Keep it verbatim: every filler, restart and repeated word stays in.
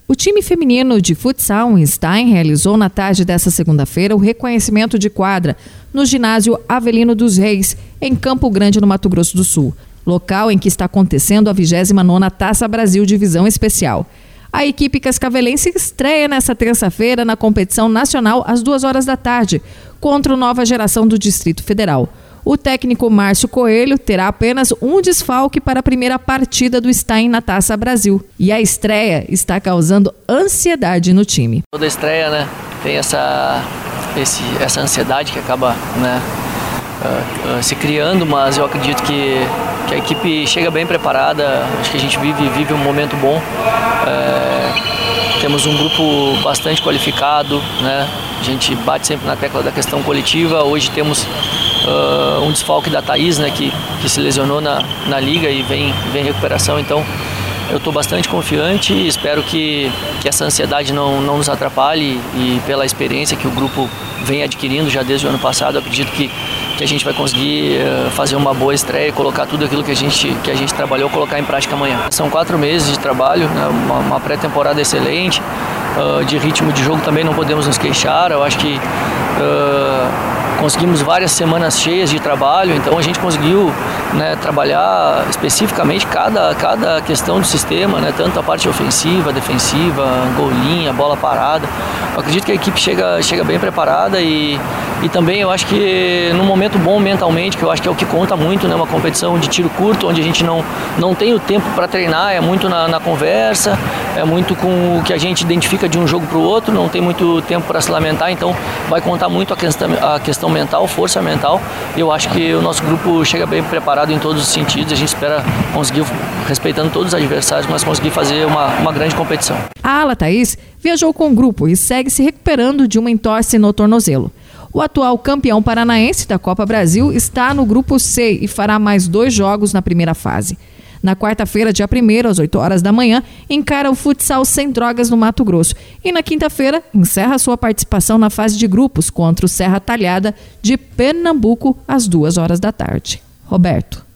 O time feminino de futsal em Stein realizou na tarde desta segunda-feira o reconhecimento de quadra no ginásio Avelino dos Reis, em Campo Grande, no Mato Grosso do Sul, local em que está acontecendo a vigésima nona Taça Brasil Divisão Especial. A equipe cascavelense estreia nesta terça-feira na competição nacional às duas horas da tarde, contra o Nova Geração do Distrito Federal. O técnico Márcio Coelho terá apenas um desfalque para a primeira partida do Stein na Taça Brasil. E a estreia está causando ansiedade no time. Toda estreia, né, tem essa, esse, essa ansiedade que acaba, né, uh, uh, se criando, mas eu acredito que, que a equipe chega bem preparada. Acho que a gente vive, vive um momento bom. Uh, temos um grupo bastante qualificado, né? A gente bate sempre na tecla da questão coletiva. Hoje temos uh, um desfalque da Thaís, né, que, que se lesionou na, na liga e vem, vem recuperação. Então eu estou bastante confiante e espero que, que essa ansiedade não, não nos atrapalhe, e pela experiência que o grupo vem adquirindo já desde o ano passado, eu acredito que, que a gente vai conseguir uh, fazer uma boa estreia e colocar tudo aquilo que a gente, que a gente trabalhou, colocar em prática amanhã. São quatro meses de trabalho, né, uma, uma pré-temporada excelente. Uh, de ritmo de jogo também não podemos nos queixar. Eu acho que uh, conseguimos várias semanas cheias de trabalho, então a gente conseguiu, né, trabalhar especificamente cada, cada questão do sistema, né, tanto a parte ofensiva, defensiva, golinha, bola parada. Eu acredito que a equipe chega, chega bem preparada e, e também eu acho que num momento bom mentalmente, que eu acho que é o que conta muito, né, uma competição de tiro curto, onde a gente não, não tem o tempo para treinar, é muito na, na conversa, é muito com o que a gente identifica de um jogo para o outro, não tem muito tempo para se lamentar, então vai contar muito a questão, a questão mental, força mental. Eu acho que o nosso grupo chega bem preparado em todos os sentidos. A gente espera conseguir, respeitando todos os adversários, mas conseguir fazer uma, uma grande competição. A ala Thaís viajou com o grupo e segue se recuperando de uma entorse no tornozelo. O atual campeão paranaense da Copa Brasil está no grupo C e fará mais dois jogos na primeira fase. Na quarta-feira, dia primeiro, às oito horas da manhã, encara o futsal Sem Drogas no Mato Grosso. E na quinta-feira, encerra sua participação na fase de grupos contra o Serra Talhada de Pernambuco, às duas horas da tarde. Roberto.